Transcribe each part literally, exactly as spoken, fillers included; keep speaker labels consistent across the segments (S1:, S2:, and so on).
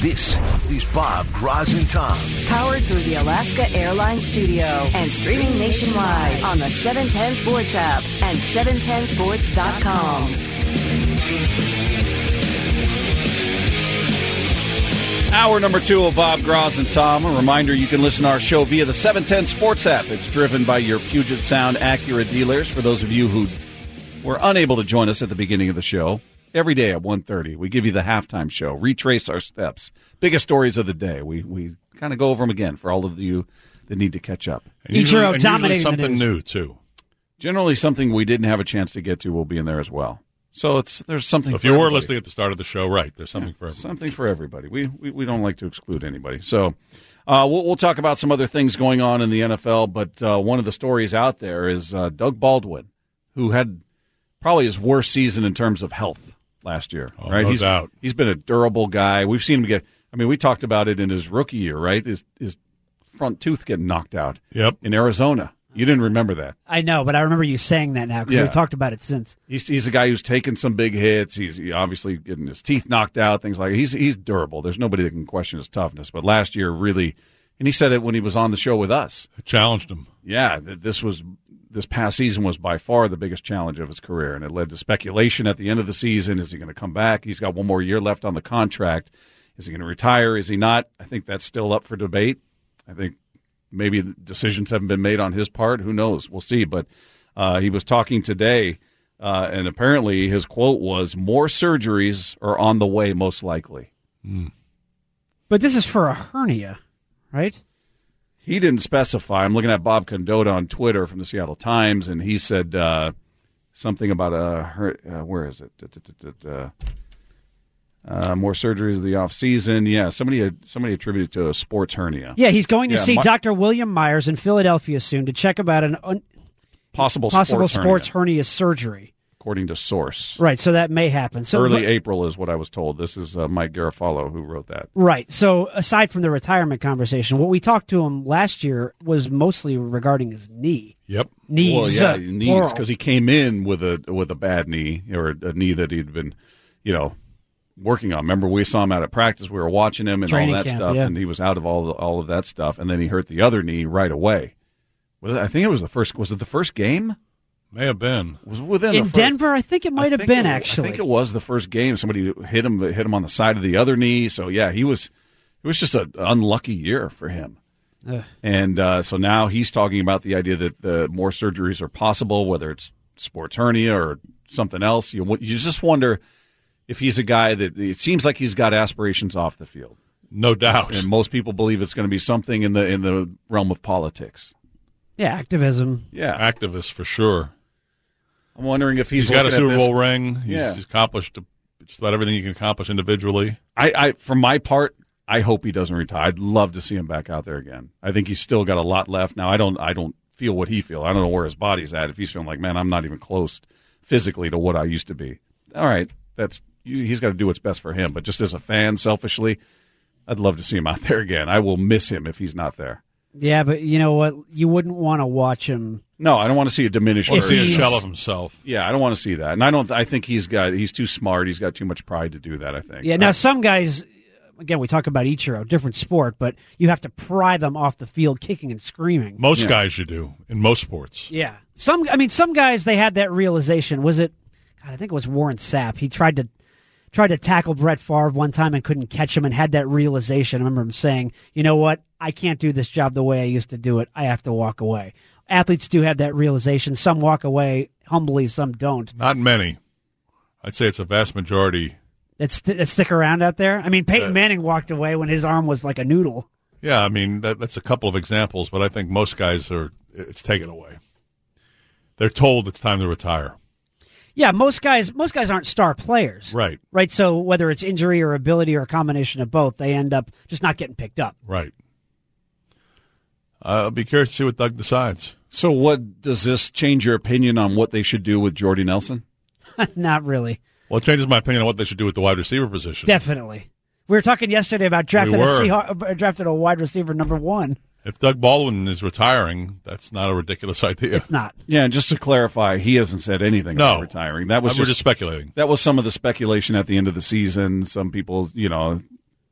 S1: This is Bob, Graz, and Tom.
S2: Powered through the Alaska Airlines Studio and streaming nationwide on the seven ten Sports app and seven ten sports dot com.
S3: Hour number two of Bob, Graz, and Tom. A reminder, you can listen to our show via the seven ten Sports app. It's driven by your Puget Sound Acura dealers. For those of you who were unable to join us at the beginning of the show, every day at one thirty, we give you the halftime show, retrace our steps, biggest stories of the day. We we kind of go over them again for all of you that need to catch up.
S4: And usually, and usually something new, too.
S3: Generally, something we didn't have a chance to get to will be in there as well. So it's there's something.
S4: So if
S3: for
S4: you
S3: everybody.
S4: were listening at the start of the show, right? There's something
S3: yeah,
S4: for everybody.
S3: something for everybody. We we, we don't like to exclude anybody. So uh, we'll we'll talk about some other things going on in the N F L. But uh, one of the stories out there is uh, Doug Baldwin, who had probably his worst season in terms of health last year.
S4: Oh,
S3: right?
S4: No
S3: he's
S4: doubt.
S3: He's been a durable guy. We've seen him get. I mean, we talked about it in his rookie year, right? His his front tooth getting knocked out.
S4: Yep.
S3: In Arizona. You didn't remember that.
S5: I know, but I remember you saying that now because
S3: Yeah.
S5: we talked about it since.
S3: He's he's a guy who's taken some big hits. He's he obviously getting his teeth knocked out, things like that. He's he's durable. There's nobody that can question his toughness. But last year, really, and he said it when he was on the show with us.
S4: It challenged him.
S3: Yeah, that this was this past season was by far the biggest challenge of his career, and it led to speculation at the end of the season. Is he going to come back? He's got one more year left on the contract. Is he going to retire? Is he not? I think that's still up for debate. I think. Maybe decisions haven't been made on his part. Who knows? We'll see. But uh, he was talking today, uh, and apparently his quote was, more surgeries are on the way, most likely.
S4: Mm.
S5: But this is for a hernia, right?
S3: He didn't specify. I'm looking at Bob Condotta on Twitter from the Seattle Times, and he said uh, something about a her- uh, where is it? Uh, Uh, more surgeries of the off season. Yeah, somebody somebody attributed to a sports hernia.
S5: Yeah, he's going to
S3: Yeah,
S5: see
S3: my-
S5: Doctor William Myers in Philadelphia soon to check about an un-
S3: possible
S5: possible
S3: sports,
S5: sports
S3: hernia,
S5: hernia surgery.
S3: according to source.
S5: Right, so that may happen. So
S3: Early
S5: but-
S3: April is what I was told. This is uh, Mike Garofalo who wrote that.
S5: Right. So aside from the retirement conversation, what we talked to him last year was mostly regarding his knee.
S4: Yep.
S5: Knees.
S3: Well, yeah,
S5: uh,
S3: knees,
S5: plural.
S3: because he came in with a with a bad knee or a knee that he'd been, you know, working on. Remember, we saw him out at practice. We were watching him and
S5: Training
S3: all that
S5: camp,
S3: stuff,
S5: yeah.
S3: and he was out of all the, all of that stuff. And then he hurt the other knee right away. Was it, I think it was the first. Was it the first game?
S4: May have been.
S3: Was it within
S5: in
S3: the first,
S5: Denver, I think it might
S3: I
S5: have
S3: think
S5: been
S3: it-
S5: actually.
S3: I think it was the first game. Somebody hit him hit him on the side of the other knee. So yeah, he was. It was just an unlucky year for him.
S5: Ugh.
S3: And uh, so now he's talking about the idea that the more surgeries are possible, whether it's sports hernia or something else. You you just wonder if he's a guy that it seems like he's got aspirations off the field.
S4: No doubt.
S3: And most people believe it's going to be something in the in the realm of politics.
S5: Yeah, activism.
S3: Yeah,
S4: Activist for sure.
S3: I'm wondering if he's,
S4: he's got a
S3: looking at
S4: Super
S3: this-
S4: Bowl ring. He's,
S3: Yeah.
S4: he's accomplished just about everything you can accomplish individually.
S3: I, I, for my part, I hope he doesn't retire. I'd love to see him back out there again. I think he's still got a lot left. Now, I don't, I don't feel what he feels. I don't know where his body's at. If he's feeling like, man, I'm not even close physically to what I used to be. All right, that's he's got to do what's best for him. But just as a fan, selfishly, I'd love to see him out there again. I will miss him if he's not there.
S5: Yeah, but you know what? You wouldn't want to watch him.
S3: No, I don't want to see a diminished
S4: Want to see a
S5: he's-
S4: shell of himself.
S3: Yeah, I don't want to see that. And I don't. I think he's got. He's too smart. He's got too much pride to do that. I think.
S5: Yeah, now
S3: I-
S5: some guys, again, we talk about Ichiro, different sport, but you have to pry them off the field kicking and screaming.
S4: Most
S3: Yeah.
S4: guys you do in most sports.
S5: Yeah. Some, I mean, some guys, they had that realization. Was it, God, I think it was Warren Sapp. He tried to tried to tackle Brett Favre one time and couldn't catch him and had that realization. I remember him saying, you know what? I can't do this job the way I used to do it. I have to walk away. Athletes do have that realization. Some walk away humbly, some don't.
S4: Not many. I'd say it's a vast majority.
S5: That, st- that stick around out there. I mean, Peyton
S4: Uh,
S5: Manning walked away when his arm was like a noodle.
S4: Yeah, I mean, that, that's a couple of examples, but I think most guys are, it's taken away. They're told it's time to retire.
S5: Yeah, most guys most guys aren't star players.
S4: Right,
S5: Right, so whether it's injury or ability or a combination of both, they end up just not getting picked up.
S4: right. Uh, I'll be curious to see what Doug decides.
S3: So, what does this change your opinion on what they should do with Jordy Nelson?
S5: Not really.
S4: Well, it changes my opinion on what they should do with the wide receiver position.
S5: Definitely. We were talking yesterday about drafting
S4: We
S5: a
S4: were.
S5: Seahawk, uh, drafted a wide receiver number one.
S4: If Doug Baldwin is retiring, that's not a ridiculous idea.
S5: It's not.
S3: Yeah, and just to clarify, he hasn't said anything
S4: No.
S3: about retiring. That was
S4: We're
S3: just,
S4: just speculating.
S3: that was some of the speculation at the end of the season. Some people, you know,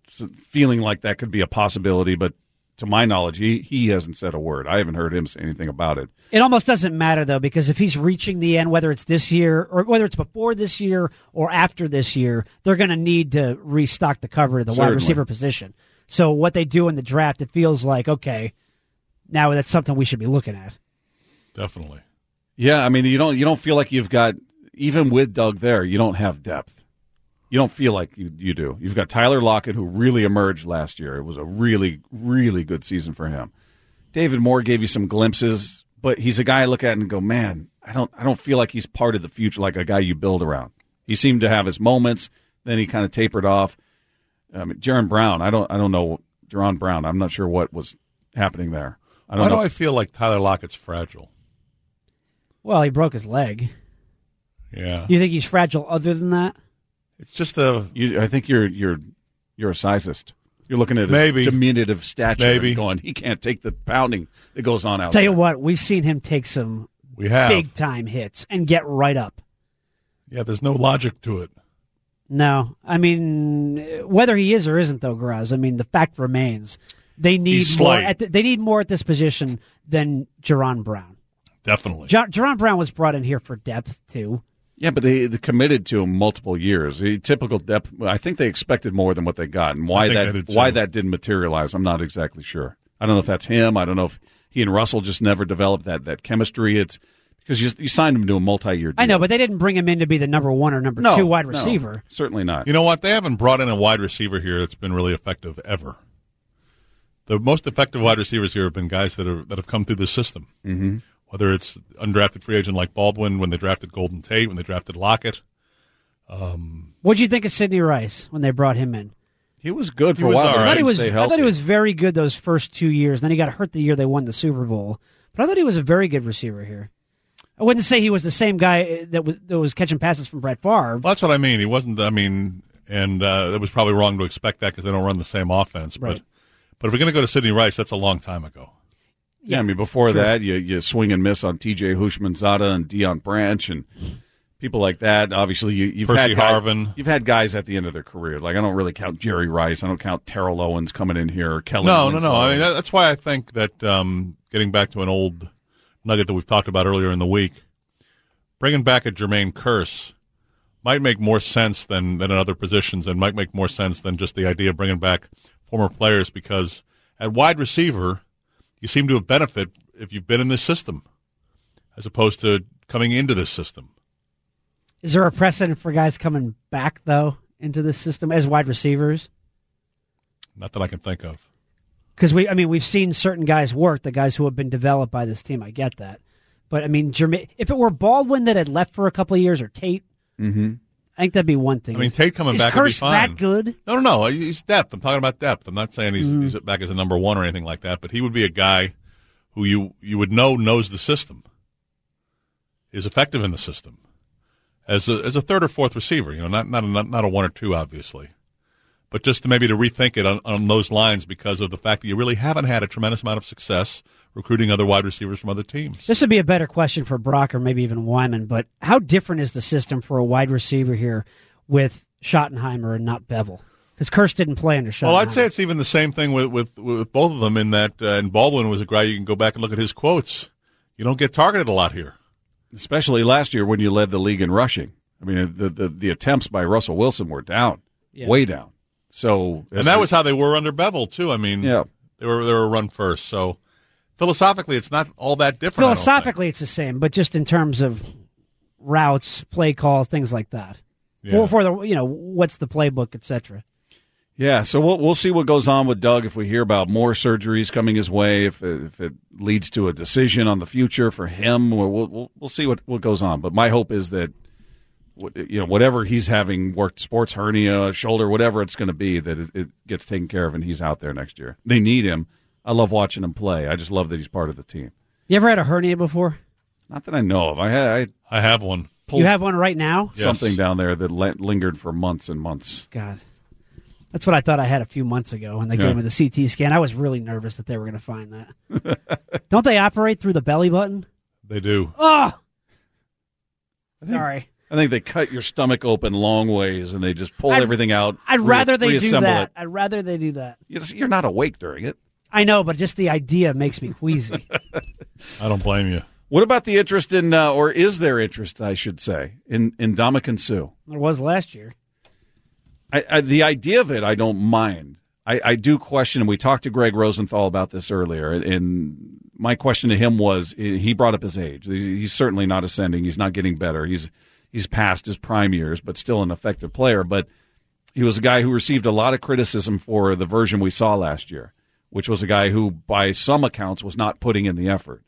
S3: feeling like that could be a possibility, but to my knowledge, he, he hasn't said a word. I haven't heard him say anything about it.
S5: It almost doesn't matter, though, because if he's reaching the end, whether it's this year or whether it's before this year or after this year, they're going to need to restock the cover of the
S3: Certainly.
S5: wide receiver position. So what they do in the draft, it feels like, okay, now that's something we should be looking at.
S4: Definitely.
S3: Yeah, I mean, you don't you don't feel like you've got, even with Doug there, you don't have depth. You don't feel like you, you do. You've got Tyler Lockett, who really emerged last year. It was a really, really good season for him. David Moore gave you some glimpses, but he's a guy I look at and go, man, I don't I don't feel like he's part of the future, like a guy you build around. He seemed to have his moments, then he kind of tapered off. I mean, Jaron Brown, I don't I don't know, Jaron Brown, I'm not sure what was happening there. I don't
S4: Why
S3: know.
S4: do I feel like Tyler Lockett's fragile?
S5: Well, he broke his leg.
S4: Yeah.
S5: You think he's fragile other than that?
S4: It's just a
S3: You, I think you're you're you're a sizist. You're looking at
S4: Maybe.
S3: his diminutive stature
S4: Maybe.
S3: and going, he can't take the pounding that goes on out
S5: Tell
S3: there.
S5: you what, we've seen him take some
S4: we have.
S5: big time hits and get right up.
S4: Yeah, there's no logic to it.
S5: No, I mean, whether he is or isn't, though, Graz, I mean, the fact remains they need
S4: He's
S5: more.
S4: slight.
S5: At the, they need more at this position than Jaron Brown.
S4: Definitely.
S5: Ja- Jaron Brown was brought in here for depth too.
S3: Yeah, but they, they committed to him multiple years. The typical depth. I think they expected more than what they got, and why
S4: I think
S3: that
S4: they did,
S3: why
S4: too.
S3: that didn't materialize, I'm not exactly sure. I don't know if that's him. I don't know if he and Russell just never developed that, that chemistry. It's because you, you signed him to a multi-year deal.
S5: I know, but they didn't bring him in to be the number one or number
S3: no,
S5: two wide
S3: no,
S5: receiver.
S3: certainly not.
S4: You know what? They haven't brought in a wide receiver here that's been really effective ever. The most effective wide receivers here have been guys that are that have come through the system. Mm-hmm. Whether it's undrafted free agent like Baldwin, when they drafted Golden Tate, when they drafted Lockett.
S5: What did you think of Sidney Rice when they brought him in?
S3: He was good
S4: He
S3: for
S4: was
S3: a while.
S4: all
S3: but
S4: right.
S5: I thought he
S3: didn't
S5: was.
S3: stay
S5: I
S3: healthy.
S5: thought he was very good those first two years. Then he got hurt the year they won the Super Bowl. But I thought he was a very good receiver here. I wouldn't say he was the same guy that was that was catching passes from Brett Favre.
S4: Well, that's what I mean. He wasn't. I mean, and uh, it was probably wrong to expect that because they don't run the same offense.
S5: Right.
S4: But but if we're going to go to Sidney Rice, that's a long time ago.
S3: Yeah, I mean, before that, you you swing and miss on T J Hushmanzada and Deion Branch and people like that. Obviously, you, you've
S4: Percy
S3: had guys,
S4: Harvin.
S3: You've had guys at the end of their career. Like I don't really count Jerry Rice. I don't count Terrell Owens coming in here. Or Kelly.
S4: No, no,
S3: Winslow.
S4: no. I mean, that, that's why I think that um, getting back to an old nugget that we've talked about earlier in the week, bringing back a Jermaine Kearse might make more sense than, than in other positions and might make more sense than just the idea of bringing back former players because at wide receiver, you seem to have benefit if you've been in this system as opposed to coming into this system.
S5: Is there a precedent for guys coming back though into this system as wide receivers?
S4: Not that I can think of.
S5: Because we, I mean, we've seen certain guys work. The guys who have been developed by this team, I get that. But I mean, Jermaine, if it were Baldwin that had left for a couple of years or Tate,
S3: Mm-hmm.
S5: I think that'd be one thing.
S4: I mean, Tate coming
S5: is
S4: back would be
S5: Kearse
S4: fine.
S5: that good?
S4: No, no, no. He's depth. I'm talking about depth. I'm not saying he's,
S5: Mm-hmm.
S4: he's back as a number one or anything like that, but he would be a guy who you, you would know knows the system, is effective in the system as a, as a third or fourth receiver. You know, not not a, not, not a one or two, obviously, but just to maybe to rethink it on, on those lines because of the fact that you really haven't had a tremendous amount of success recruiting other wide receivers from other teams.
S5: This would be a better question for Brock or maybe even Wyman. But how different is the system for a wide receiver here with Schottenheimer and not Bevel? Because Kearse didn't play under Schottenheimer.
S4: Well, I'd say it's even the same thing with with, with both of them in that, uh, and Baldwin was a guy you can go back and look at his quotes. You don't get targeted a lot here.
S3: Especially last year when you led the league in rushing. I mean, the the, the attempts by Russell Wilson were down,
S5: Yeah.
S3: way down. So,
S4: And that was how they were under Bevel, too. I mean,
S3: Yeah.
S4: they were they were a run first. So philosophically, it's not all that different. I don't think.
S5: Philosophically, it's the same, but just in terms of routes, play calls, things like that.
S4: Yeah.
S5: For, for the, you know, what's the playbook, et cetera.
S3: Yeah, so we'll we'll see what goes on with Doug if we hear about more surgeries coming his way, if if it leads to a decision on the future for him. We'll we'll, we'll see what, what goes on. But my hope is that you know whatever he's having worked, sports hernia, shoulder, whatever it's going to be, that it, it gets taken care of and he's out there next year. They need him. I love watching him play. I just love that he's part of the team.
S5: You ever had a hernia before?
S3: Not that I know of. I had I
S4: I have one.
S5: You have one right now?
S4: Yes.
S3: something down there that le- lingered for months and months.
S5: God. That's what I thought I had a few months ago when they
S3: Yeah.
S5: gave me the C T scan. I was really nervous that they were going to find that. Don't they operate through the belly button?
S4: They do.
S5: Oh! Sorry.
S3: I think they cut your stomach open long ways and they just pull
S5: I'd,
S3: everything out.
S5: I'd
S3: re-
S5: rather they do
S3: reassemble
S5: that.
S3: It.
S5: I'd rather they do that.
S3: You're not awake during it.
S5: I know, but just the idea makes me queasy.
S4: I don't blame you.
S3: What about the interest in, uh, or is there interest, I should say, in, in Ndamukong Suh?
S5: There was last year.
S3: I, I, the idea of it, I don't mind. I, I do question, and we talked to Greg Rosenthal about this earlier, and my question to him was, he brought up his age. He's certainly not ascending. He's not getting better. He's he's past his prime years, but still an effective player. But he was a guy who received a lot of criticism for the version we saw last year, which was a guy who, by some accounts, was not putting in the effort.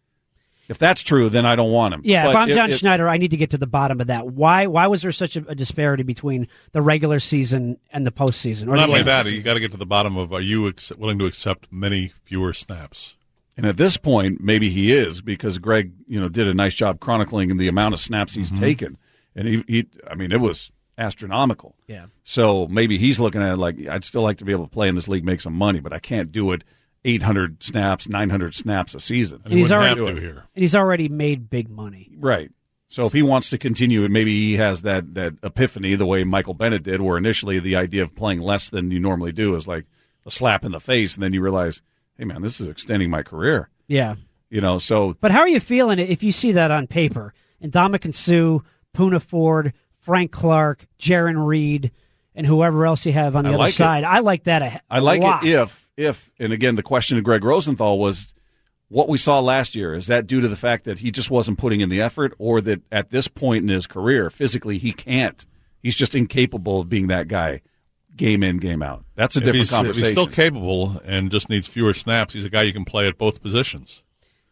S3: If that's true, then I don't want him.
S5: Yeah,
S3: but
S5: if I'm John
S3: if,
S5: Schneider, I need to get to the bottom of that. Why Why was there such a, a disparity between the regular season and the postseason? Or
S4: Not
S5: the
S4: only that,
S5: season?
S4: you got to get to the bottom of, are you ex- willing to accept many fewer snaps?
S3: And at this point, maybe he is, because Greg, you know, did a nice job chronicling the amount of snaps he's mm-hmm. taken. And he, he, I mean, it was astronomical.
S5: Yeah.
S3: So maybe he's looking at it like, I'd still like to be able to play in this league, make some money, but I can't do it eight hundred snaps, nine hundred snaps a season.
S5: And he's already
S4: have to here.
S5: And he's already made big money.
S3: Right. So if he wants to continue, maybe he has that, that epiphany the way Michael Bennett did, where initially the idea of playing less than you normally do is like a slap in the face, and then you realize, hey, man, this is extending my career.
S5: Yeah.
S3: You know, so.
S5: But how are you feeling if you see that on paper? Ndamukong Suh, Poona Ford, Frank Clark, Jaron Reed, and whoever else you have on the
S3: I
S5: other
S3: like
S5: side.
S3: It.
S5: I like that a,
S3: I like
S5: a lot.
S3: it if, if, and again, the question to Greg Rosenthal was, what we saw last year, is that due to the fact that he just wasn't putting in the effort, or that at this point in his career, physically, he can't? He's just incapable of being that guy, game in, game out. That's a
S4: if
S3: different
S4: he's,
S3: conversation.
S4: If he's still capable and just needs fewer snaps, he's a guy you can play at both positions.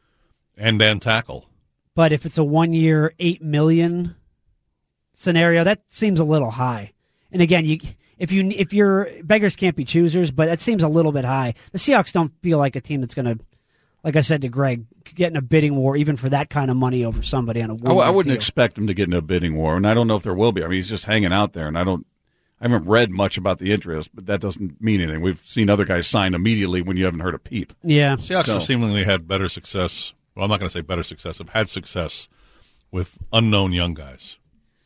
S4: End and tackle.
S5: But if it's a one-year, eight million scenario, that seems a little high. And again, you if you if you're beggars can't be choosers, but that seems a little bit high. The Seahawks don't feel like a team that's going to, like I said to Greg, get in a bidding war even for that kind of money over somebody on a
S3: I, I wouldn't
S5: deal.
S3: expect him to get in a bidding war, and I don't know if there will be. I mean, he's just hanging out there, and I don't. I haven't read much about the interest, but that doesn't mean anything. We've seen other guys sign immediately when you haven't heard a peep.
S5: Yeah,
S4: Seahawks
S3: So-
S4: have seemingly had better success. Well, I'm not going to say better success. Have had success with unknown young guys.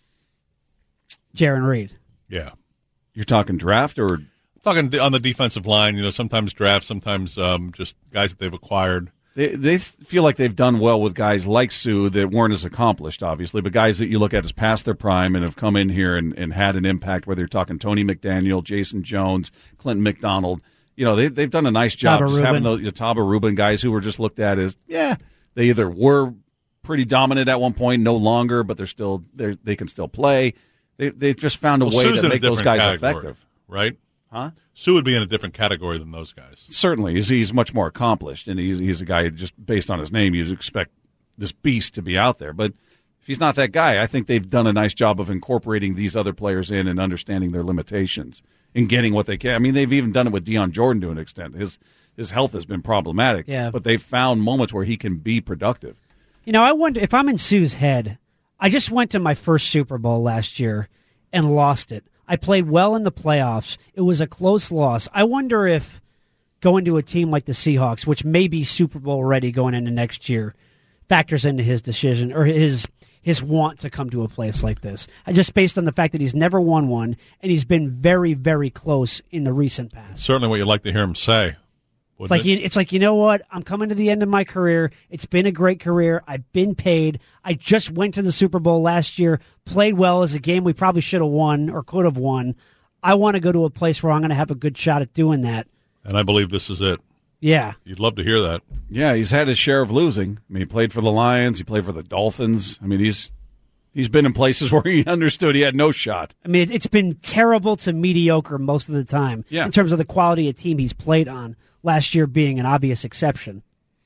S5: Jaron Reed.
S4: Yeah.
S3: You're talking draft or
S4: Talking on the defensive line, you know, sometimes draft, sometimes um, just guys that they've acquired.
S3: they they feel like they've done well with guys like Sue that weren't as accomplished, obviously, but guys that you look at as past their prime and have come in here and, and had an impact, whether you're talking Tony McDaniel, Jason Jones, Clinton McDonald. You know, they, they've done a nice job
S5: Taba
S3: just
S5: Rubin.
S3: having those you know, Taba Rubin guys who were just looked at as, yeah, they either were pretty dominant at one point, no longer, but they're still they they can still play. They they just found a
S4: Well,
S3: way
S4: Sue's
S3: to
S4: in a
S3: make those
S4: different
S3: guys
S4: category,
S3: effective.
S4: right?
S3: Huh?
S4: Sue would be in a different category than those guys.
S3: Certainly, he's, he's much more accomplished, and he's he's a guy just based on his name, you'd expect this beast to be out there. But if he's not that guy, I think they've done a nice job of incorporating these other players in and understanding their limitations and getting what they can. I mean, they've even done it with Deion Jordan to an extent. His his health has been problematic,
S5: Yeah.
S3: but they've found moments where he can be productive.
S5: You know, I wonder if I'm in Sue's head. I just went to my first Super Bowl last year and lost it. I played well in the playoffs. It was a close loss. I wonder if going to a team like the Seahawks, which may be Super Bowl ready going into next year, factors into his decision or his his want to come to a place like this. I just based on the fact that he's never won one and he's been very, very close in the recent past.
S4: Certainly what you'd like to hear him say.
S5: It's like, you, it's like, you know what? I'm coming to the end of my career. It's been a great career. I've been paid. I just went to the Super Bowl last year, played well as a game we probably should have won or could have won. I want to go to a place where I'm going to have a good shot at doing that.
S4: And I believe this is it.
S5: Yeah.
S4: You'd love to hear that.
S3: Yeah, he's had his share of losing. I mean, he played for the Lions. He played for the Dolphins. I mean, he's he's been in places where he understood he had no shot.
S5: I mean, it's been terrible to mediocre most of the time
S3: Yeah.
S5: in terms of the quality of team he's played on, last year being an obvious exception.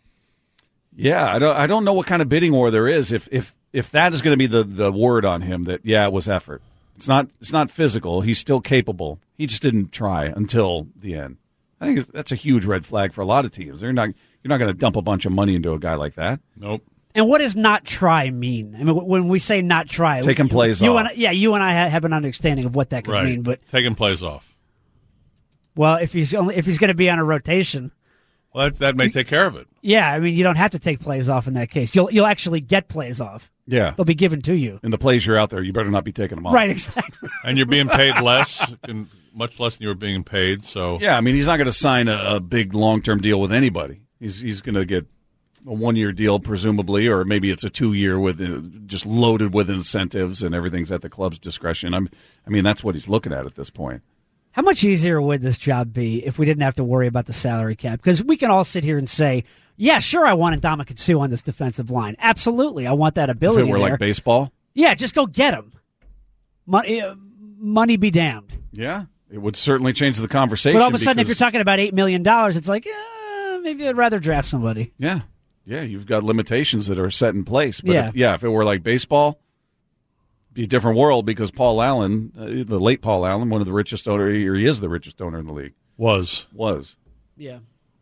S3: Yeah, I don't I don't know what kind of bidding war there is if if if that is going to be the, the word on him that yeah, it was effort. It's not it's not physical. He's still capable. He just didn't try until the end. I think it's- that's a huge red flag for a lot of teams. They're not you're not going to dump a bunch of money into a guy like that.
S4: Nope.
S5: And what does not try mean? I mean, when we say not try,
S3: Taking plays
S5: you
S3: off.
S5: And, yeah, you and I ha- have an understanding of what that could
S4: Right.
S5: mean. But
S4: Taking plays off.
S5: well, if he's only if he's going to be on a rotation.
S4: Well, that, that may take care of it.
S5: Yeah, I mean, you don't have to take plays off in that case. You'll you'll actually get plays off.
S3: Yeah.
S5: They'll be given to you.
S3: And the plays you're out there, you better not be taking them off.
S5: Right, exactly.
S4: And you're being paid less, and much less than you were being paid. So
S3: Yeah, I mean, he's not going to sign a, a big long-term deal with anybody. He's he's going to get a one-year deal, presumably, or maybe it's a two-year with uh, just loaded with incentives and everything's at the club's discretion. I'm, I mean, that's what he's looking at at this point.
S5: How much easier would this job be if we didn't have to worry about the salary cap? Because we can all sit here and say, yeah, sure, I want Ndamukong Suh on this defensive line. Absolutely, I want that ability
S3: If it were
S5: there.
S3: like baseball?
S5: Yeah, just go get him. Money, uh, money be damned.
S3: Yeah, it would certainly change the conversation.
S5: But all of a sudden, if
S3: because-
S5: you're talking about eight million dollars, it's like, eh, maybe I'd rather draft somebody.
S3: Yeah, yeah, you've got limitations that are set in place. But
S5: Yeah.
S3: if, yeah, if it were like baseball, be a different world because Paul Allen, uh, the late Paul Allen, one of the richest owner, or he is the richest owner in the league,
S4: was.
S3: was.
S5: Yeah.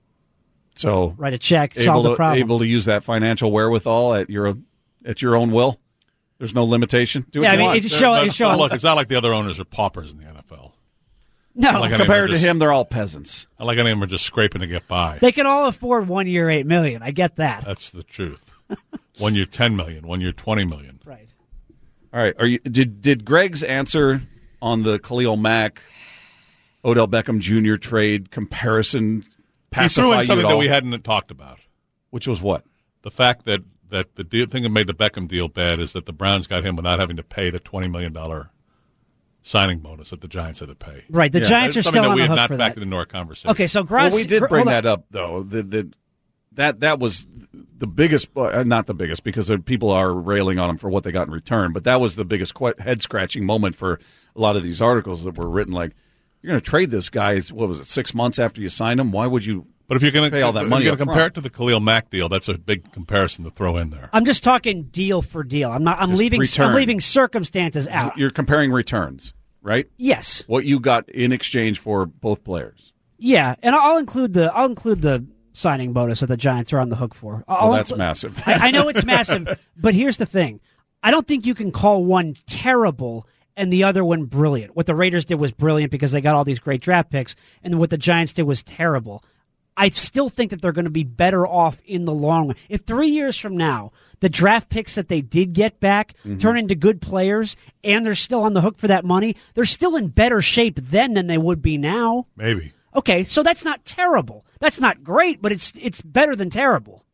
S3: So
S5: Write a check, solve
S3: able
S5: the
S3: to,
S5: problem.
S3: able to use that financial wherewithal at your at your own will. There's no limitation. Do what
S5: Yeah,
S3: you
S5: I mean,
S3: want.
S5: it just show,
S4: But-
S5: it show,
S4: but look, it's not like the other owners are paupers in the N F L.
S5: no,
S4: like any-
S3: Compared to
S4: just-
S3: him, they're all peasants.
S4: Not like any of them are just scraping to get by.
S5: they can all afford one year, eight million. I get that.
S4: That's the truth. One year, ten million. One year, twenty million.
S5: Right.
S3: All right. Are you did did Greg's answer on the Khalil Mack, Odell Beckham Junior trade comparison
S4: He
S3: pacify
S4: threw in
S3: you
S4: something
S3: at
S4: that
S3: all?
S4: we hadn't talked about.
S3: Which was what?
S4: The fact that, that the deal, thing that made the Beckham deal bad is that the Browns got him without having to pay the twenty million dollars signing bonus that the Giants had to pay.
S5: Right. The
S3: Yeah,
S5: Giants are
S4: That's something
S5: still
S4: that
S5: on
S4: we
S5: the
S4: had
S5: hook
S4: not
S5: for
S4: factored
S5: that.
S4: into our conversation.
S5: Okay, so Gross.
S3: Well, we did
S5: Gr-
S3: bring
S5: hold on.
S3: that up though. The, the, that that was the biggest, uh, not the biggest, because there- people are railing on him for what they got in return. But that was the biggest que- head scratching moment for a lot of these articles that were written. Like, you're going to trade this guy. What was it? Six months after you sign him? Why would you?
S4: But if you're going
S3: pay all that
S4: to
S3: money up
S4: compare
S3: front.
S4: it to the Khalil Mack deal, that's a big comparison to throw in there.
S5: I'm just talking deal for deal. I'm not. I'm
S3: Just
S5: leaving.
S3: return.
S5: I'm leaving circumstances out.
S3: You're comparing returns, right?
S5: Yes.
S3: What you got in exchange for both players.
S5: Yeah, and I'll include the. I'll include the signing bonus that the Giants are on the hook for. I'll
S3: Well, that's
S5: inclu-
S3: massive.
S5: I, I know it's massive, but here's the thing: I don't think you can call one terrible and the other one brilliant. What the Raiders did was brilliant because they got all these great draft picks, and what the Giants did was terrible. I still think that they're going to be better off in the long run. If three years from now, the draft picks that they did get back
S3: Mm-hmm.
S5: turn into good players and they're still on the hook for that money, they're still in better shape then than they would be now.
S4: Maybe.
S5: Okay, so that's not terrible. That's not great, but it's it's better than terrible.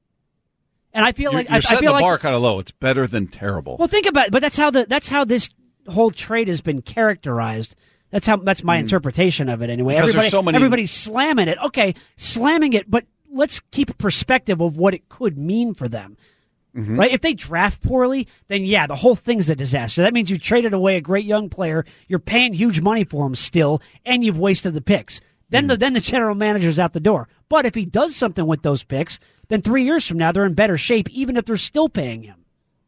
S5: And I feel
S3: You're,
S5: like
S3: you're
S5: I, I
S3: setting
S5: feel
S3: the
S5: like
S3: bar kind of low. It's better than terrible.
S5: well, think about it, but that's how the that's how this whole trade has been characterized. That's how that's my interpretation of it anyway.
S3: Because there's
S5: Everybody,
S3: so many-
S5: everybody's slamming it. Okay, slamming it, but let's keep a perspective of what it could mean for them.
S3: Mm-hmm.
S5: Right? If they draft poorly, then yeah, the whole thing's a disaster. That means you traded away a great young player, you're paying huge money for him still, and you've wasted the picks. Then the then the general manager's out the door. But if he does something with those picks, then three years from now they're in better shape, even if they're still paying him.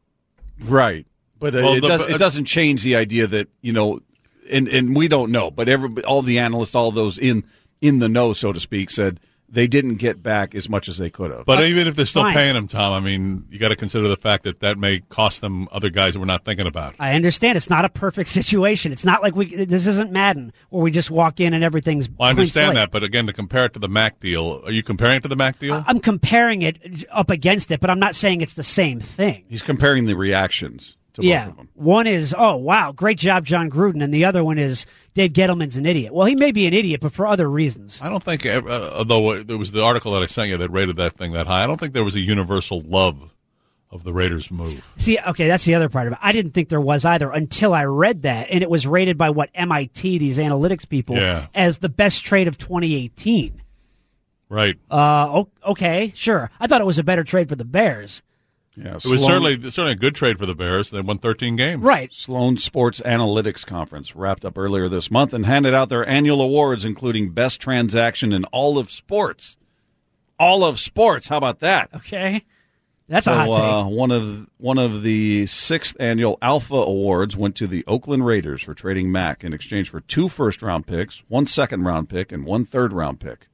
S3: Right. But uh,
S4: Well,
S3: it,
S4: the-
S3: does,
S4: but-
S3: it doesn't change the idea that, you know, and, and we don't know, but every, all the analysts, all those in, in the know, so to speak, said they didn't get back as much as they could have.
S4: But even if they're still
S5: fine.
S4: paying him, Tom, I mean, you got to consider the fact that that may cost them other guys that we're not thinking about.
S5: I understand it's not a perfect situation. It's not like we. This isn't Madden where we just walk in and everything's.
S4: Well, I
S5: clean
S4: understand
S5: slate.
S4: that, but again, to compare it to the Mac deal, are you comparing it to the Mac deal?
S5: I'm comparing it up against it, but I'm not saying it's the same thing.
S3: He's comparing the reactions to
S5: Yeah,
S3: both of them.
S5: one is oh wow, great job, John Gruden, and the other one is Dave Gettleman's an idiot. Well, he may be an idiot, but for other reasons.
S4: I don't think, uh, although there was the article that I sent you that rated that thing that high, I don't think there was a universal love of the Raiders' move.
S5: See, okay, that's the other part of it. I didn't think there was either until I read that, and it was rated by what M I T, these analytics people,
S4: Yeah.
S5: as the best trade of twenty eighteen.
S4: Right.
S5: Uh, o- okay, sure. I thought it was a better trade for the Bears.
S3: Yeah,
S4: It was certainly certainly a good trade for the Bears. They won thirteen games.
S5: Right.
S3: Sloan Sports Analytics Conference wrapped up earlier this month and handed out their annual awards, including Best Transaction in All of Sports. All of Sports, how about that?
S5: Okay. That's
S3: So
S5: a hot take.
S3: uh, one of one of the sixth annual Alpha Awards went to the Oakland Raiders for trading Mack in exchange for two first-round picks, one second-round pick, and one third-round pick.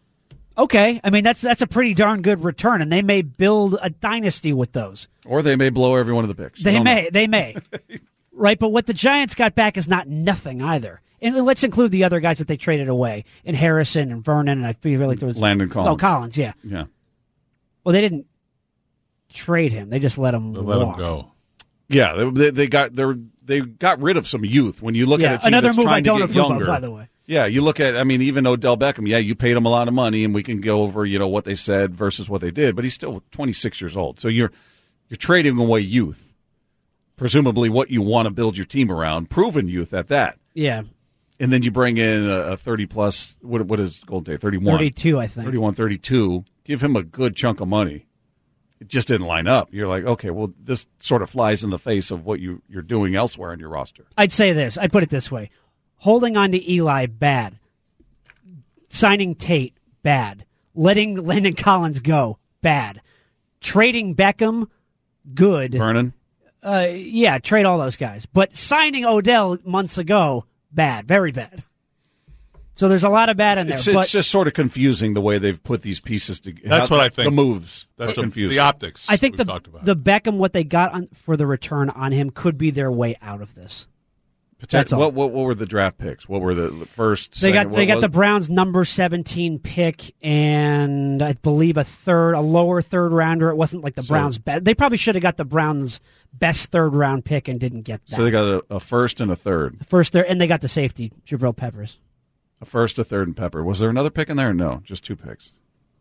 S5: Okay, I mean that's that's a pretty darn good return, and they may build a dynasty with those.
S3: Or they may blow every one of the picks. You
S5: They
S3: don't
S5: may,
S3: know.
S5: they may, right? But what the Giants got back is not nothing either. And let's include the other guys that they traded away, in Harrison and Vernon, and I feel like there was
S3: Landon Collins.
S5: Oh, Collins, yeah.
S3: Yeah.
S5: Well, they didn't. trade him. They just let him
S4: They
S5: walk.
S4: let him go.
S3: Yeah, they, they got they they got rid of some youth. When you look
S5: Yeah,
S3: at a team
S5: another
S3: that's
S5: move I
S3: trying
S5: don't
S3: to get
S5: approve
S3: younger,
S5: of, by the way.
S3: Yeah, you look at, I mean, even Odell Beckham, yeah, you paid him a lot of money, and we can go over, you know, what they said versus what they did, but he's still twenty-six years old. So you're you're trading away youth, presumably what you want to build your team around, proven youth at that.
S5: Yeah,
S3: And then you bring in a thirty-plus, what, what is Golden Tate, thirty-one?
S5: thirty-two, I think.
S3: thirty-one, thirty-two. Give him a good chunk of money. It just didn't line up. You're like, okay, well, this sort of flies in the face of what you, you're doing elsewhere in your roster.
S5: I'd say this. I'd put it this way. Holding on to Eli, bad. Signing Tate, bad. Letting Landon Collins go, bad. Trading Beckham, good.
S3: Vernon?
S5: Uh, yeah, trade all those guys. But signing Odell months ago, bad. Very bad. So there's a lot of bad in there.
S3: It's,
S5: but
S3: it's just sort of confusing the way they've put these pieces together.
S4: That's what I think.
S3: The moves.
S4: That's
S3: are
S4: a,
S3: confusing.
S4: the optics.
S5: I think
S4: we've
S5: the
S4: talked about.
S5: the Beckham, what they got on, for the return on him could be their way out of this. That's all.
S3: What, what what were the draft picks? What were the first?
S5: They
S3: second,
S5: got they
S3: what
S5: got
S3: was-
S5: the Browns' number seventeen pick, and I believe a third, a lower third rounder. It wasn't like the
S3: So-
S5: Browns' best. They probably should have got the Browns' best third round pick and didn't get that.
S3: So they got a, a first and a third.
S5: First there, and they got the safety, Jabril Peppers.
S3: A first, a third, and Pepper. Was there another pick in there? Or no, just two picks.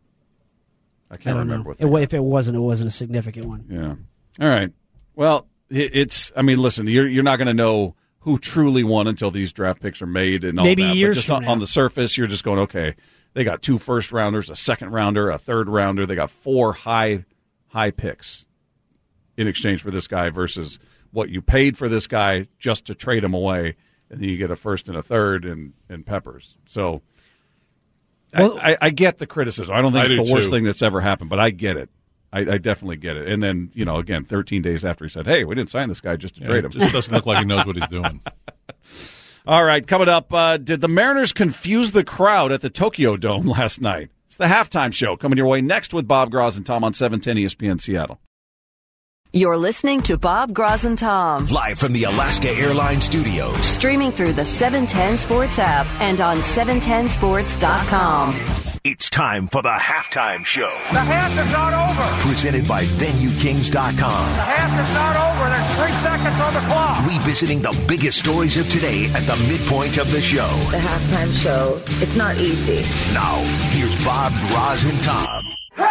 S3: I
S5: I
S3: can't
S5: don't
S3: remember
S5: know.
S3: what
S5: It
S3: they
S5: wa-
S3: got.
S5: if it wasn't, it wasn't a significant one.
S3: Yeah. All right. Well, it, it's. I mean, listen. You're you're not going to know who truly won until these draft picks are made and all
S5: Maybe
S3: that.
S5: years
S3: but just
S5: from
S3: on,
S5: now.
S3: on the surface, you're just going, okay. They got two first rounders, a second rounder, a third rounder. They got four high high picks in exchange for this guy versus what you paid for this guy just to trade him away, and then you get a first and a third and and Peppers. So.
S5: Well-
S3: I, I, I get the criticism. I don't think
S4: I
S3: it's
S4: do
S3: the worst
S4: too.
S3: thing that's ever happened, but I get it. I, I definitely get it. And then, you know, again, thirteen days after he said, hey, we didn't sign this guy just to
S4: Yeah,
S3: trade
S4: it
S3: him.
S4: just doesn't look like he knows what he's doing.
S3: All right, coming up, uh, did the Mariners confuse the crowd at the Tokyo Dome last night? It's the halftime show coming your way next with Bob Gross and Tom on seven ten E S P N Seattle.
S2: You're listening to Bob Gross and Tom,
S1: Live from the Alaska Airlines Studios.
S2: streaming through the seven ten Sports app and on seven ten sports dot com.
S1: It's time for the halftime show.
S6: The half is not over.
S1: Presented by Venue Kings dot com.
S6: The half is not over. There's three seconds on the clock.
S1: Revisiting the biggest stories of today at the midpoint of the show.
S7: The halftime show. It's not easy.
S1: Now, here's Bob, Roz, and Tom.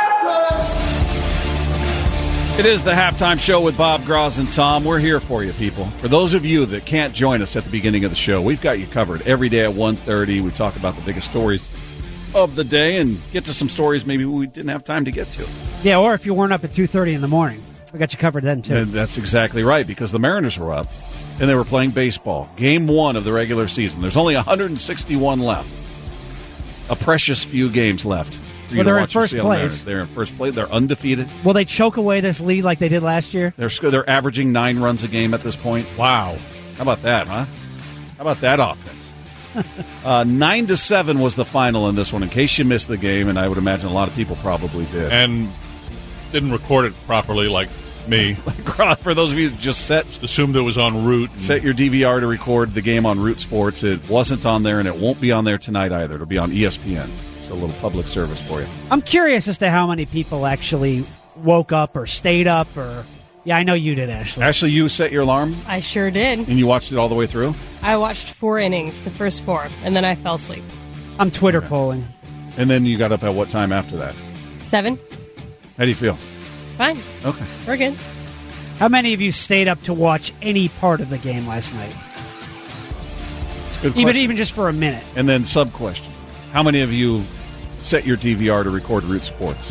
S3: It is the halftime show with Bob Gross and Tom. We're here for you, people. For those of you that can't join us at the beginning of the show, we've got you covered every day at one thirty. We talk about the biggest stories of the day and get to some stories maybe we didn't have time to get to.
S5: Yeah, or if you weren't up at two thirty in the morning, we got you covered then too.
S3: And that's exactly right, because the Mariners were up, and they were playing baseball. Game one of the regular season. There's only one hundred sixty-one left. A precious few games left. for you
S5: Well,
S3: to
S5: they're in
S3: watch your
S5: first
S3: Seattle
S5: place.
S3: Mariners. They're in first place. They're undefeated.
S5: Will they choke away this lead like they did last year?
S3: They're sc- they're averaging nine runs a game at this point. Wow. How about that, huh? How about that offense? uh, nine to seven was the final in this one. In case you missed the game, and I would imagine a lot of people probably did.
S4: And didn't record it properly like me.
S3: For those of you that just set
S4: Just assumed it was en route. and-
S3: set your D V R to record the game on Root Sports, it wasn't on there, and it won't be on there tonight either. It'll be on E S P N. It's a little public service for you.
S5: I'm curious as to how many people actually woke up or stayed up or. Yeah, I know you did, Ashley.
S3: Ashley, you set your alarm
S8: I sure did.
S3: and you watched it all the way through,
S8: I watched four innings, the first four, and then I fell asleep.
S5: I'm Twitter polling.
S3: and then you got up at what time after that?
S8: Seven?
S3: How do you feel?
S8: Fine.
S3: Okay.
S8: We're good.
S5: How many of you stayed up to watch any part of the game last night?
S3: It's a good
S5: Even
S3: question.
S5: even just for a minute.
S3: And then sub question: how many of you set your D V R to record Root Sports?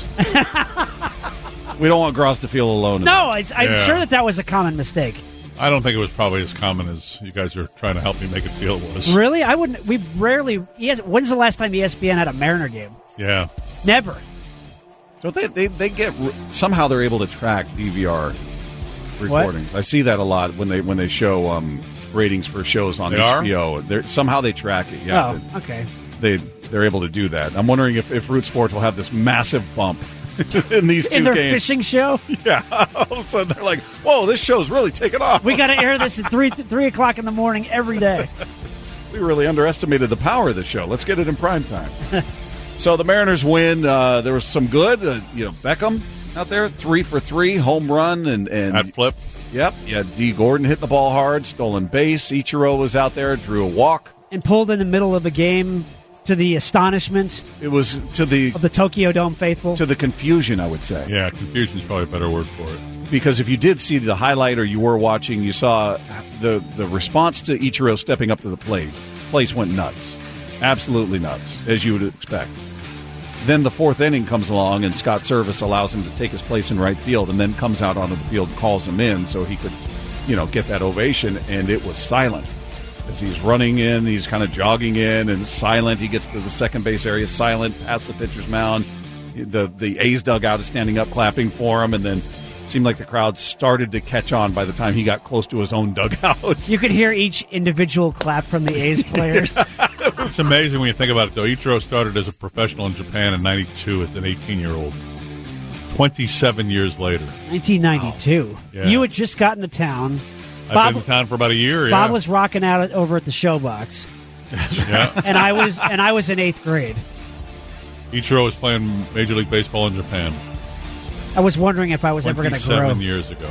S3: We don't want Gross to feel alone. in
S5: No,
S3: that.
S5: it's, I'm
S4: Yeah.
S5: sure that that was a common mistake.
S4: I don't think it was probably as common as you guys are trying to help me make it feel it was.
S5: Really? I wouldn't. We rarely. E S, when's the last time E S P N had a Mariner game?
S4: Yeah.
S5: Never.
S3: So they, they they get somehow they're able to track D V R recordings. I see that a lot when they when they show um, ratings for shows on
S4: They
S3: H B
S4: are?
S3: O. They're, somehow they track it. Yeah,
S5: Oh, okay.
S3: they they're able to do that. I'm wondering if, if Root Sports will have this massive bump in these two
S5: In their
S3: games.
S5: fishing show,
S3: Yeah, all of a sudden they're like, "Whoa, this show's really taken off."
S5: we got to air this at three three o'clock in the morning every day.
S3: We really underestimated the power of the show. Let's get it in prime time. So the Mariners win. Uh, there was some good. Uh, you know, Beckham out there, three for three, home run, and and
S4: At Flip.
S3: Yep, yeah. D. Gordon hit the ball hard, stolen base. Ichiro was out there, drew a walk,
S5: and pulled in the middle of the game to the astonishment.
S3: It was to the
S5: of the Tokyo Dome faithful.
S3: To the confusion, I would say.
S4: Yeah, confusion is probably a better word for it.
S3: Because if you did see the highlight or you were watching, you saw the the response to Ichiro stepping up to the plate. Place went nuts, absolutely nuts, as you would expect. Then the fourth inning comes along, and Scott Service allows him to take his place in right field, and then comes out onto the field and calls him in so he could, you know, get that ovation. And it was silent as he's running in. He's kind of jogging in and silent. He gets to the second base area, silent, past the pitcher's mound. The the A's dugout is standing up, clapping for him, and then it seemed like the crowd started to catch on by the time he got close to his own dugout.
S5: You could hear each individual clap from the A's players.
S4: It's amazing when you think about it, though. Ichiro started as a professional in Japan in ninety-two as an eighteen-year-old. twenty-seven years later.
S5: nineteen ninety-two.
S4: Wow. Yeah.
S5: You had just gotten to town.
S4: I've
S5: Bob,
S4: been in town for about a year.
S5: Bob
S4: yeah.
S5: was rocking out over at the Showbox.
S4: Yeah.
S5: and I was and I was in eighth grade.
S4: Ichiro was playing Major League Baseball in Japan.
S5: I was wondering if I was ever going to grow.
S4: twenty-seven years ago.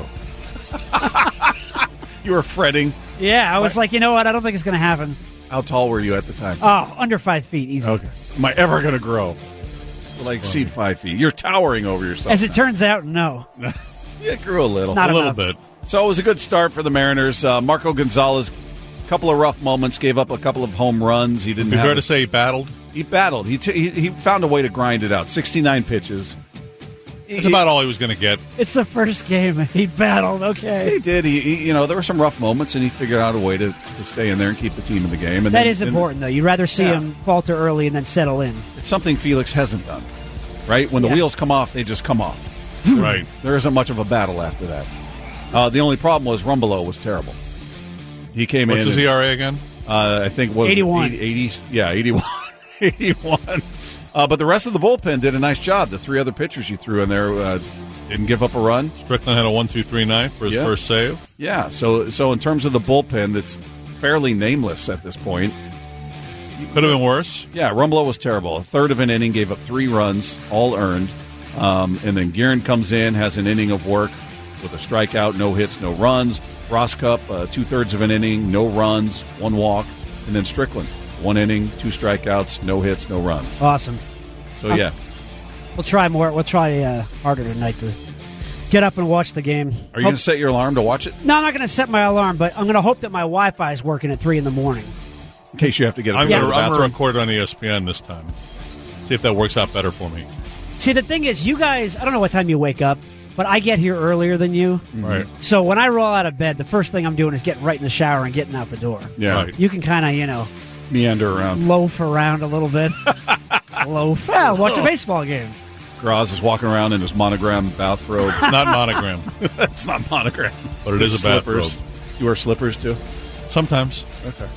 S3: You were fretting.
S5: Yeah, I was like, you know what? I don't think it's going to happen.
S3: How tall were you at the time?
S5: Oh, under five feet, easy.
S3: Okay. Am I ever going to grow? Will I exceed five feet? You're towering over yourself.
S5: As it
S3: now.
S5: turns out, no.
S3: Yeah, it grew a little.
S5: Not
S4: a
S5: enough.
S4: little bit.
S3: So it was a good start for the Mariners. Uh, Marco Gonzalez, a couple of rough moments, gave up a couple of home runs. He didn't
S4: Be
S3: have
S4: fair
S3: a-
S4: to say he battled.
S3: He battled. He, t- he he found a way to grind it out. sixty-nine pitches.
S4: That's
S3: He-
S4: about all he was going to get.
S5: It's the first game. He battled,
S3: He
S5: okay.
S3: did. He, he, you know, there were some rough moments, and he figured out a way to, to stay in there and keep the team in the game. And
S5: That
S3: then-
S5: is
S3: and
S5: important, though. You'd rather see
S3: Yeah.
S5: him falter early and then settle in.
S3: It's something Felix hasn't done, right? When the
S5: Yeah.
S3: wheels come off, they just come off.
S4: Right.
S3: There isn't much of a battle after that. Uh, the only problem was Rumbelow was terrible. He came
S4: What's
S3: in.
S4: his
S3: and,
S4: E R A again?
S3: Uh, I think was
S5: eighty-one.
S3: eighty, eighty yeah, eighty-one. eighty-one. Uh, but the rest of the bullpen did a nice job. The three other pitchers you threw in there uh, didn't give up a run.
S4: Strickland had a one two three ninth for his
S3: Yeah.
S4: first save.
S3: Yeah, so so in terms of the bullpen, that's fairly nameless at this point.
S4: Could have been worse.
S3: Yeah, Rumbelow was terrible. A third of an inning, gave up three runs, all earned. Um, and then Guerin comes in, has an inning of work with a strikeout, no hits, no runs. Rosscup, uh, two-thirds of an inning, no runs, one walk. And then Strickland, one inning, two strikeouts, no hits, no runs.
S5: Awesome.
S3: So, yeah.
S5: We'll try more. We'll try uh, harder tonight to get up and watch the game.
S3: Are you
S5: Hope-
S3: going to set your alarm to watch it
S5: No, I'm not going to set my alarm, but I'm going to hope that my Wi-Fi is working at three in the morning.
S3: in case you have to get up
S4: I'm
S3: to
S4: going
S3: the
S4: to
S3: bathroom?
S4: record it on E S P N this time. See if that works out better for me.
S5: See, the thing is, you guys, I don't know what time you wake up, but I get here earlier than you.
S4: Right.
S5: So when I roll out of bed, the first thing I'm doing is getting right in the shower and getting out the door.
S3: Yeah,
S4: Right.
S5: You can kind of, you know,
S3: meander around.
S5: loaf around a little bit. Loaf. Yeah, watch a baseball game.
S3: Graz is walking around in his monogram bathrobe.
S4: It's not monogram,
S3: It's not monogram.
S4: but it is a
S3: Slippers.
S4: bathrobe.
S3: You wear slippers, too?
S4: Sometimes.
S3: Okay.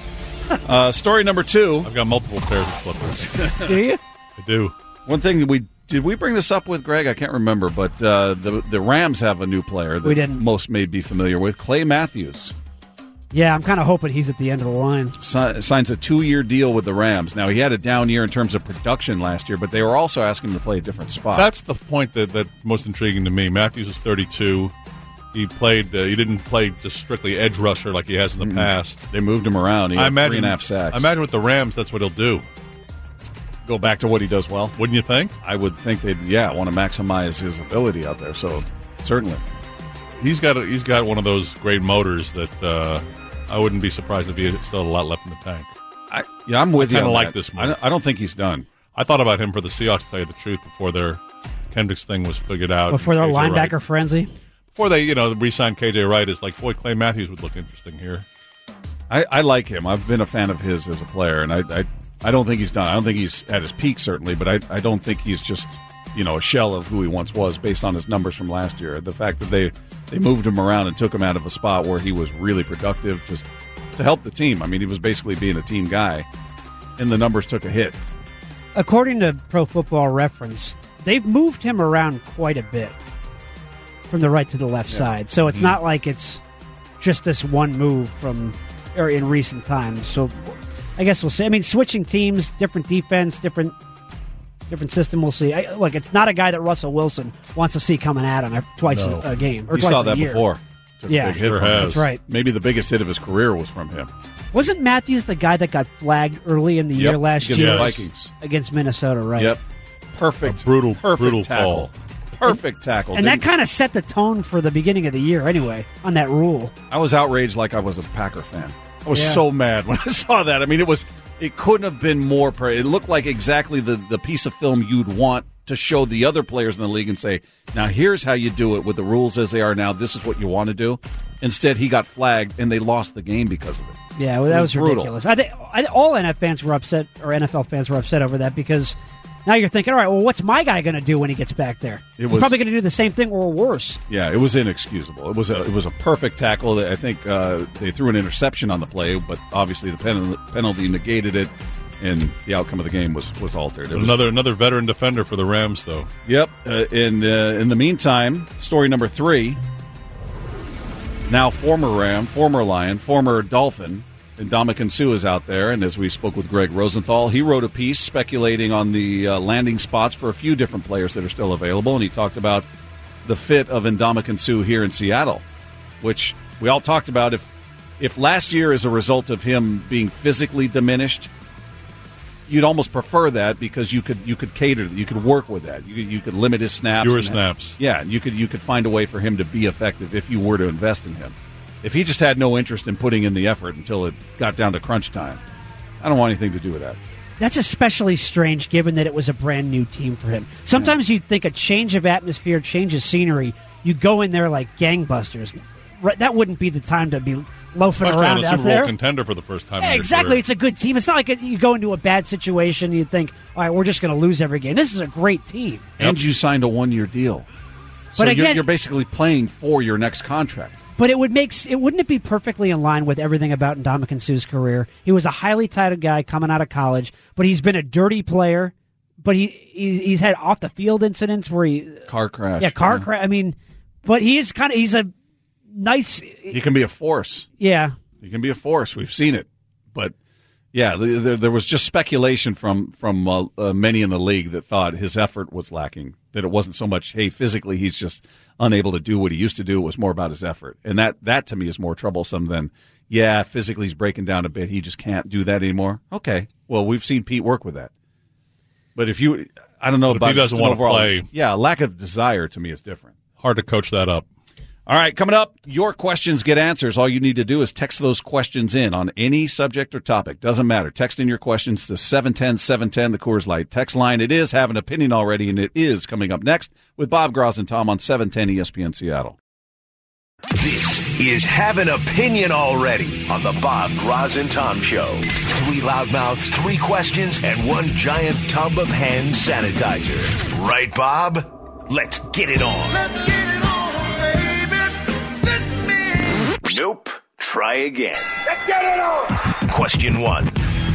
S3: Uh, story number two.
S4: I've got multiple pairs of slippers.
S5: Do you?
S4: I do.
S3: One thing that we did we bring this up with Greg? I can't remember, but uh, the the Rams have a new player that
S5: We didn't.
S3: most may be familiar with, Clay Matthews.
S5: Yeah, I'm kind of hoping he's at the end of the line.
S3: Si- signs a two-year deal with the Rams. Now, he had a down year in terms of production last year, but they were also asking him to play a different spot.
S4: That's the point that that's most intriguing to me. Matthews is thirty-two. He played. Uh, he didn't play just strictly edge rusher like he has in the past.
S3: They moved him around. He
S4: I
S3: had
S4: imagine
S3: three and a half sacks.
S4: I imagine with the Rams, that's what he'll do.
S3: Go back to what he does well.
S4: Wouldn't you think?
S3: I would think they'd, yeah, want to maximize his ability out there, so certainly.
S4: He's got. A, he's got one of those great motors that uh, I wouldn't be surprised if he still had a lot left in the tank.
S3: I, yeah, I'm with you
S4: kinda
S3: on
S4: like
S3: that.
S4: this
S3: I
S4: move.
S3: don't, I don't think he's done.
S4: I thought about him for the Seahawks, to tell you the truth, before their Kendricks thing was figured out.
S5: Before their
S4: K J
S5: linebacker
S4: Wright.
S5: frenzy.
S4: Before they, you know, re-signed K J Wright, is like, boy, Clay Matthews would look interesting here.
S3: I, I like him. I've been a fan of his as a player, and I, I I don't think he's done. I don't think he's at his peak, certainly, but I, I don't think he's just, you know, a shell of who he once was based on his numbers from last year. The fact that they, they moved him around and took him out of a spot where he was really productive just to help the team. I mean, he was basically being a team guy, and the numbers took a hit.
S5: According to Pro Football Reference, they've moved him around quite a bit from the right to the left side. So it's
S3: Mhm.
S5: not like it's just this one move from or in recent times. So I guess we'll see. I mean, switching teams, different defense, different different system. We'll see. I, look, it's not a guy that Russell Wilson wants to see coming at him twice
S4: No.
S5: a, a game. Or
S3: You
S5: twice
S3: saw
S5: a
S3: that
S5: year.
S3: before. Took a
S5: Yeah,
S3: big hit
S4: Sure
S3: from him.
S4: has.
S5: That's right.
S3: Maybe the biggest hit of his career was from him.
S5: Wasn't Matthews the guy that got flagged early in the
S3: Yep,
S5: year last
S3: against
S5: year
S3: the Vikings.
S5: against Minnesota? Right.
S3: Yep. Perfect.
S4: A brutal,
S3: perfect
S4: brutal
S3: tackle.
S4: call.
S3: Perfect tackle.
S5: And that
S3: Didn't-
S5: kind of set the tone for the beginning of the year, anyway, on that rule.
S3: I was outraged like I was a Packer fan. I was
S5: Yeah.
S3: so mad when I saw that. I mean, it was it couldn't have been more. Per- it looked like exactly the, the piece of film you'd want to show the other players in the league and say, now here's how you do it with the rules as they are now. This is what you want to do. Instead, he got flagged, and they lost the game because of it.
S5: Yeah, well, that
S3: It
S5: was,
S3: was brutal.
S5: ridiculous. I think I, all N F L fans were upset, or N F L fans were upset over that because now you're thinking, all right, well, what's my guy going to do when he gets back there?
S3: It
S5: He's
S3: was-
S5: probably going to do the same thing or worse.
S3: Yeah, it was inexcusable. It was a it was a perfect tackle. I think uh, they threw an interception on the play, but obviously the pen- penalty negated it, and the outcome of the game was, was altered. It was,
S4: Another another veteran defender for the Rams, though.
S3: Yep. Uh, and uh, in the meantime, story number three. Now former Ram, former Lion, former Dolphin, and Ndamukong Suh is out there. And as we spoke with Greg Rosenthal, he wrote a piece speculating on the uh, landing spots for a few different players that are still available. And he talked about the fit of Ndamukong Suh here in Seattle, which we all talked about. If if last year is a result of him being physically diminished, you'd almost prefer that because you could you could cater, you could work with that. You could, you could limit his snaps.
S4: Fewer
S3: and-
S4: snaps.
S3: Yeah, you could you could find a way for him to be effective if you were to invest in him. If he just had no interest in putting in the effort until it got down to crunch time, I don't want anything to do with that.
S5: That's especially strange given that it was a brand new team for him. Sometimes you'd think a change of atmosphere, change of scenery, you go in there like gangbusters. Right, that wouldn't be the time to be loafing
S4: Especially
S5: around
S4: on a
S5: out
S4: Super Bowl
S5: there.
S4: contender for the first time.
S5: Yeah,
S4: in your
S5: exactly.
S4: career.
S5: It's a good team. It's not like you go into a bad situation and you think, all right, we're just going to lose every game. This is a great team.
S3: And you signed a one year deal. So
S5: But
S3: you're,
S5: again-
S3: you're basically playing for your next contract.
S5: But it would make s- it wouldn't it be perfectly in line with everything about Ndamukong Suh's career? He was a highly touted guy coming out of college, but he's been a dirty player. But he, he he's had off the field incidents where he
S3: Car crash.
S5: yeah car crash. I mean, but he is kind of he's a nice
S3: He can be a force.
S5: yeah.
S3: He can be a force. We've seen it. But, yeah, there, there was just speculation from, from uh, uh, many in the league that thought his effort was lacking, that it wasn't so much, hey, physically he's just unable to do what he used to do. It was more about his effort. And that, that to me, is more troublesome than, yeah, physically he's breaking down a bit. He just can't do that anymore. Okay. Well, we've seen Pete work with that. But if you, I don't know
S4: But if
S3: about
S4: he doesn't
S3: just an
S4: wanna
S3: overall,
S4: play-
S3: yeah, lack of desire to me is different.
S4: Hard to coach that up.
S3: All right, coming up, your questions get answers. All you need to do is text those questions in on any subject or topic. Doesn't matter. Text in your questions to seven ten seven ten, the Coors Light text line. It is Have an Opinion Already, and it is coming up next with Bob Gross and Tom on seven ten E S P N Seattle.
S1: This is Have an Opinion Already on the Bob Gross and Tom Show. Three loudmouths, three questions, and one giant tub of hand sanitizer. Right, Bob? Let's get it on.
S9: Let's get it on, baby. This me.
S1: Nope. Try again.
S6: Let's get it on.
S1: Question one.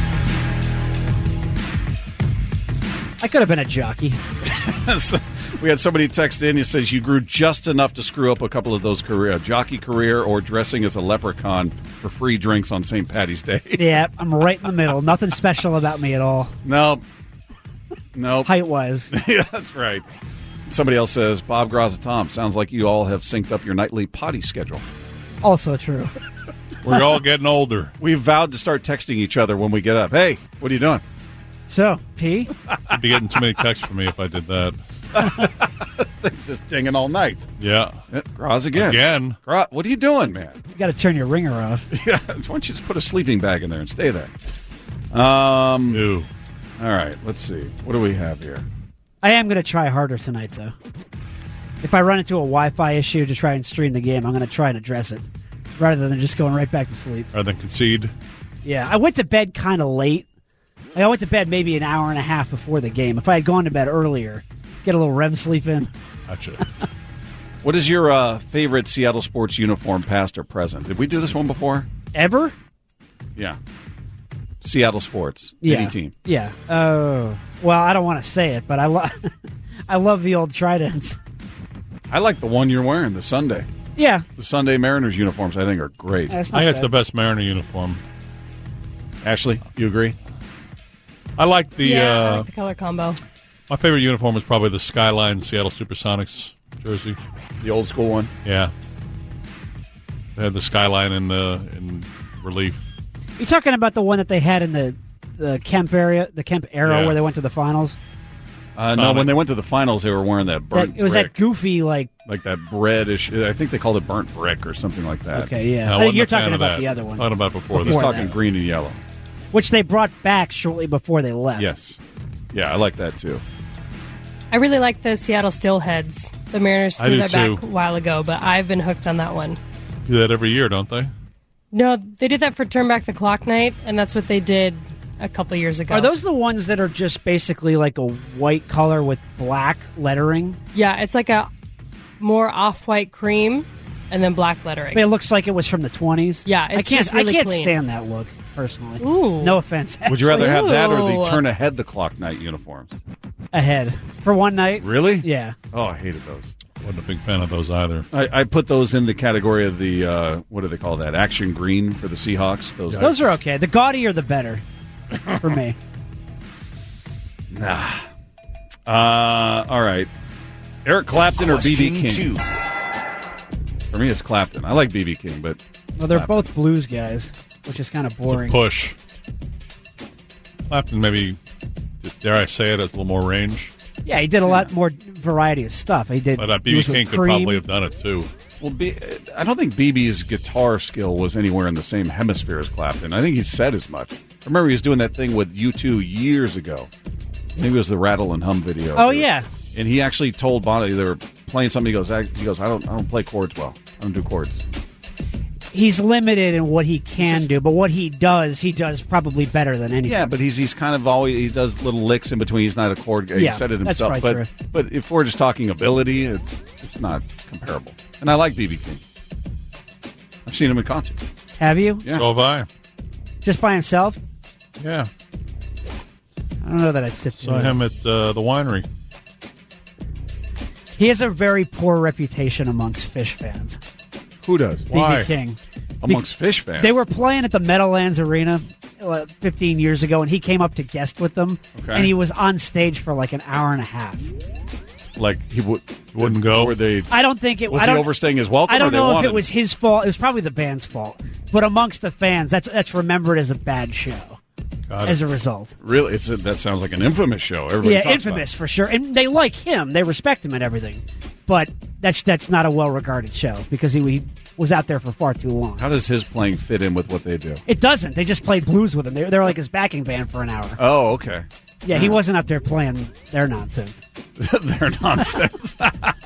S5: I could have been a jockey.
S3: We had somebody text in. He says you grew just enough to screw up a couple of those career, jockey career or dressing as a leprechaun for free drinks on Saint Patty's Day.
S5: Yeah, I'm right in the middle. Nothing special about me at all.
S3: No. Nope.
S5: Height wise.
S3: Yeah, that's right. Somebody else says, Bob Gross and Tom, sounds like you all have synced up your nightly potty schedule.
S5: Also true.
S4: We're all getting older.
S3: We've vowed to start texting each other when we get up. Hey, what are you doing?
S5: So, P?
S4: You'd be getting too many texts from me if I did that.
S3: It's just dinging all night.
S4: Yeah.
S3: Yeah, Gross again.
S4: Again.
S3: Gross, what are you doing, man?
S5: You got to turn your ringer off.
S3: Yeah, why don't you just put a sleeping bag in there and stay there? Um,
S4: Ew.
S3: All right, let's see. What do we have here?
S5: I am going to try harder tonight, though. If I run into a Wi-Fi issue to try and stream the game, I'm going to try and address it rather than just going right back to sleep.
S4: Rather than concede.
S5: Yeah, I went to bed kind of late. I went to bed maybe an hour and a half before the game. If I had gone to bed earlier, get a little R E M sleep in.
S4: Gotcha.
S3: What is your uh, favorite Seattle sports uniform, past or present? Did we do this one before?
S5: Ever?
S3: Yeah. Seattle sports.
S5: Yeah.
S3: Any team.
S5: Yeah. Oh, well, I don't want to say it, but I love, I love the old Tridents.
S3: I like the one you're wearing, the Sunday.
S5: Yeah,
S3: The Sunday Mariners uniforms, I think, are great.
S5: that's
S4: I
S5: not
S4: think it's
S5: bad.
S4: the best Mariner uniform.
S3: Ashley, you agree?
S4: I like the.
S8: yeah, I
S4: uh,
S8: like the color combo.
S4: My favorite uniform is probably the Skyline Seattle Supersonics jersey.
S3: The old school one?
S4: Yeah. They had the Skyline in, the, in relief.
S5: You're talking about the one that they had in the, the Kemp area, the Kemp era
S4: Yeah.
S5: where they went to the finals?
S3: Uh, no, when they went to the finals, they were wearing that burnt
S5: That, it was
S3: brick.
S5: that goofy, like...
S3: Like that breadish. I think they called it burnt brick or something like that.
S5: Okay, yeah.
S4: No, I
S5: I think
S4: wasn't
S5: you're
S4: a fan
S5: talking
S4: of
S5: about
S4: that.
S5: the other one.
S4: Talking about before
S3: He's
S4: this.
S3: talking
S5: that.
S3: green and yellow.
S5: Which they brought back shortly before they left.
S3: Yes. Yeah, I like that too.
S8: I really like the Seattle Steelheads. The Mariners
S4: I
S8: threw
S4: do
S8: that
S4: too.
S8: back a while ago, but I've been hooked on that one.
S4: Do that every year, don't they?
S8: No, they did that for Turn Back the Clock night, and that's what they did a couple years ago.
S5: Are those the ones that are just basically like a white color with black lettering?
S8: Yeah, it's like a more off-white cream and then black lettering.
S5: I mean, it looks like it was from the twenties.
S8: Yeah,
S5: I
S8: it's
S5: can't.
S8: just really
S5: I can't
S8: clean.
S5: stand that look personally.
S8: Ooh.
S5: No offense.
S3: Would you rather have that or the
S8: Ooh.
S3: turn ahead the clock night uniforms?
S5: Ahead for one night?
S3: Really?
S5: Yeah.
S3: Oh, I hated those.
S4: Wasn't a big fan of those either.
S3: I, I put those in the category of the, uh, what do they call that? Action green for the Seahawks. Those,
S5: Those are okay. The gaudier, the better for me.
S3: Nah. Uh, all right. Eric Clapton or B B King?
S1: Question two.
S3: For me, it's Clapton. I like B B King, but
S5: Well, they're
S3: Clapton.
S5: both blues guys, which is kind of
S4: It's a
S5: boring.
S4: push. Clapton, maybe, dare I say it, has a little more range.
S5: Yeah, he did a lot more variety of stuff. He did.
S4: But uh,
S5: he
S4: B B
S5: was with
S4: King could
S5: Cream.
S4: probably have done it, too.
S3: Well, B- I don't think B B's guitar skill was anywhere in the same hemisphere as Clapton. I think he said as much. I remember he was doing that thing with U two years ago. I think it was the Rattle and Hum video.
S5: Oh yeah,
S3: And he actually told Bono they were playing something. He goes, I, he goes, I don't, I don't play chords well. I don't do chords.
S5: he's limited in what he can do, but what he does, he does probably better than anything.
S3: Yeah, but he's he's kind of always he does little licks in between. He's not a chord guy.
S5: Yeah,
S3: he said it
S5: that's
S3: himself.
S5: probably
S3: But
S5: true.
S3: but if we're just talking ability, it's it's not comparable. And I like B B King. I've seen him in concert.
S5: Have you?
S3: Yeah.
S4: So have I.
S5: Just by himself?
S4: Yeah.
S5: I don't know that I'd sit
S4: Saw
S5: through it.
S4: him at uh, the winery.
S5: He has a very poor reputation amongst Fish fans.
S3: Who does?
S4: Why?
S5: B B King.
S3: Amongst Fish fans.
S5: They were playing at the Meadowlands Arena uh, fifteen years ago, and he came up to guest with them,
S3: Okay.
S5: and he was on stage for like an hour and a half.
S3: like he would
S4: Wouldn't go?
S3: Were they?
S5: I don't think it
S3: Was
S5: I
S3: he
S5: don't,
S3: overstaying his welcome,
S5: I
S3: or
S5: don't
S3: they
S5: know if
S3: wanted
S5: it was his fault. It was probably the band's fault, but amongst the fans, that's that's remembered as a bad show.
S4: Got
S5: As
S4: it.
S5: a result,
S3: Really? It's a, that sounds like an infamous show. Everybody
S5: yeah,
S3: talks
S5: infamous for sure, and they like him, they respect him and everything, but that's that's not a well-regarded show because he, he was out there for far too long.
S3: About it. How does his playing fit in with what they do?
S5: It doesn't. They just played blues with him. They're, they're like his backing band for an hour.
S3: Oh, okay.
S5: Yeah, he wasn't up there playing their nonsense.
S3: They're nonsense.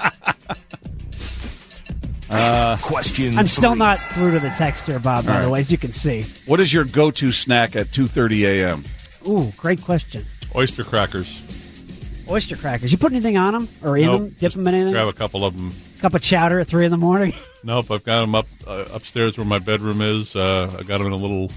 S1: Question
S5: I'm still
S1: three.
S5: not through to the text here, Bob, by
S3: All
S5: the
S3: right.
S5: way, as you can see.
S3: What is your go-to snack at two thirty a.m.?
S5: Ooh, great question.
S4: Oyster crackers.
S5: Oyster crackers. You put anything on them or in
S4: Nope,
S5: them? Dip
S4: just
S5: them in anything?
S4: Grab a couple of them.
S5: Cup of chowder at three in the morning?
S4: Nope, I've got them up uh, upstairs where my bedroom is. Uh, I got them in a little,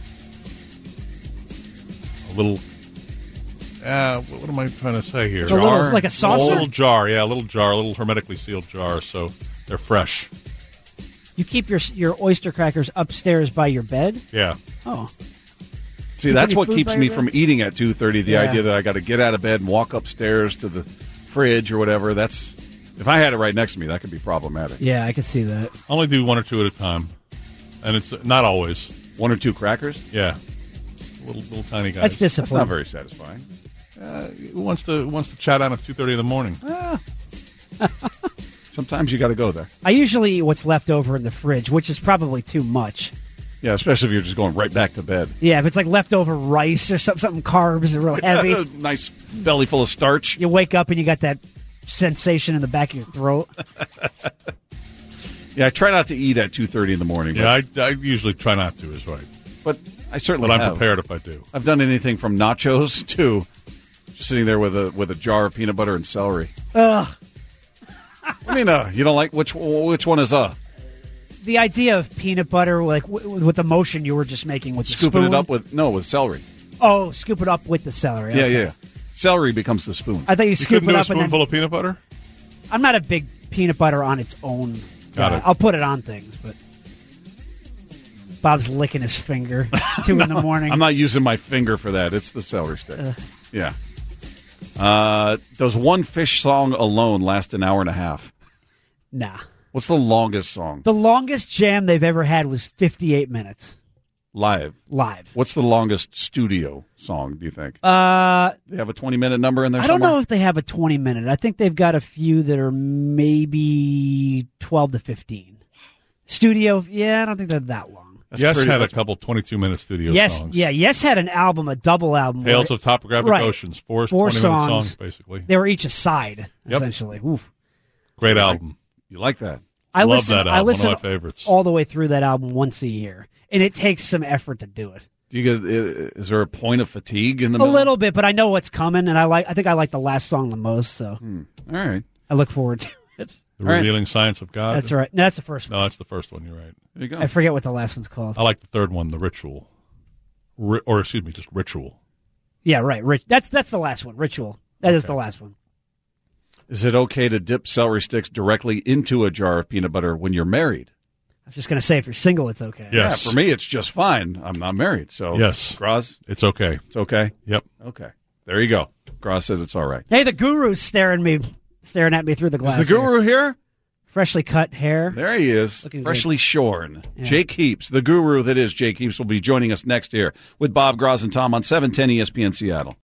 S4: a little. Uh, what am I trying to say here?
S5: A little-
S3: Jar?
S5: like a
S4: A
S5: saucer?
S4: little jar, yeah, a little jar, a little hermetically sealed jar, so they're fresh.
S5: You keep your your oyster crackers upstairs by your bed?
S4: Yeah,
S5: Oh.
S3: See,
S5: You
S3: that's
S5: put
S3: what
S5: any food
S3: keeps
S5: by
S3: me
S5: your
S3: from
S5: bed?
S3: eating at two thirty. The
S5: Yeah.
S3: idea that I got to get out of bed and walk upstairs to the fridge or whatever. That's if I had it right next to me, that could be problematic.
S5: Yeah, I could see that.
S4: I only do one or two at a time, and it's not always.
S3: One or two crackers.
S4: Yeah, little little tiny guys.
S5: That's
S3: That's
S5: discipline.
S3: not very satisfying.
S4: Uh, who wants to who wants to chat on at two thirty in the morning?
S3: Sometimes you got to go there.
S5: I usually eat what's left over in the fridge, which is probably too much.
S3: Yeah, especially if you're just going right back to bed.
S5: Yeah, if it's like leftover rice or something, something carbs are real heavy.
S3: Nice belly full of starch.
S5: You wake up and you got that sensation in the back of your throat.
S3: Yeah, I try not to eat at two thirty in the morning.
S4: Yeah, I, I usually try not to. Is right,
S3: but, but I certainly
S4: but I'm
S3: have.
S4: prepared if I do.
S3: I've done anything from nachos to just sitting there with a with a jar of peanut butter and celery.
S5: Ugh.
S3: I mean, uh, you don't like which which one is uh
S5: The idea of peanut butter, like w- with the motion you were just making with the
S3: scooping
S5: spoon.
S3: it up with no with celery.
S5: Oh, scoop it up with the celery.
S3: Yeah,
S5: okay.
S3: yeah. Celery becomes the spoon.
S5: I thought you
S4: You
S5: scoop
S4: couldn't
S5: it
S4: do a
S5: up and then.
S4: spoonful of peanut butter.
S5: I'm not a big peanut butter on its own.
S4: Got
S5: guy.
S4: it.
S5: I'll put it on things, but Bob's licking his finger two in the morning.
S3: I'm not using my finger for that. It's the celery stick. Yeah. Uh, does one Fish song alone last an hour and a half?
S5: Nah.
S3: What's the longest song?
S5: The longest jam they've ever had was fifty-eight minutes.
S3: Live.
S5: Live.
S3: What's the longest studio song, do you think?
S5: Uh,
S3: they have a twenty-minute number in there
S5: I don't
S3: somewhere?
S5: know if they have a twenty-minute. I think they've got a few that are maybe twelve to fifteen. Studio, yeah, I don't think they're that long.
S4: That's yes pretty, had a couple twenty-two minute studio
S5: yes,
S4: songs.
S5: Yeah, Yes had an album, a double album.
S4: Tales
S5: where,
S4: of Topographic
S5: right,
S4: Oceans, four,
S5: four
S4: twenty
S5: songs,
S4: minute songs, basically.
S5: They were each a side,
S4: yep.
S5: essentially. Oof.
S4: Great album.
S3: You like that?
S5: I
S4: love
S5: listen,
S4: that album,
S5: I listen
S4: one of my favorites.
S5: All the way through that album once a year, and it takes some effort to do it.
S3: Do you get? Is there a point of fatigue in the
S5: a
S3: middle?
S5: little bit, but I know what's coming, and I like. I think I like the last song the most. So,
S3: hmm. all right,
S5: I look forward to it.
S4: The all Revealing right. Science of God.
S5: That's right. No, that's the first one.
S4: No, that's the first one. You're right.
S3: There you go.
S5: I forget what the last one's called.
S4: I like the third one, The Ritual, Ri- or excuse me, just Ritual.
S5: Yeah, right. Rit- that's that's the last one. Ritual. That okay. is the last one.
S3: Is it okay to dip celery sticks directly into a jar of peanut butter when you're married?
S5: I was just going to say, if you're single, it's okay.
S4: Yes.
S3: Yeah, for me, it's just fine. I'm not married, so
S4: yes,
S3: Graz,
S4: it's okay.
S3: It's okay.
S4: Yep.
S3: Okay. There you go. Graz says it's all right.
S5: Hey, the guru's staring me, staring at me through the glass.
S3: Is the guru here?
S5: here? Freshly cut hair.
S3: There he is, Looking freshly good. shorn. Yeah. Jake Heaps, the guru that is Jake Heaps, will be joining us next year with Bob Graz and Tom on seven ten E S P N Seattle.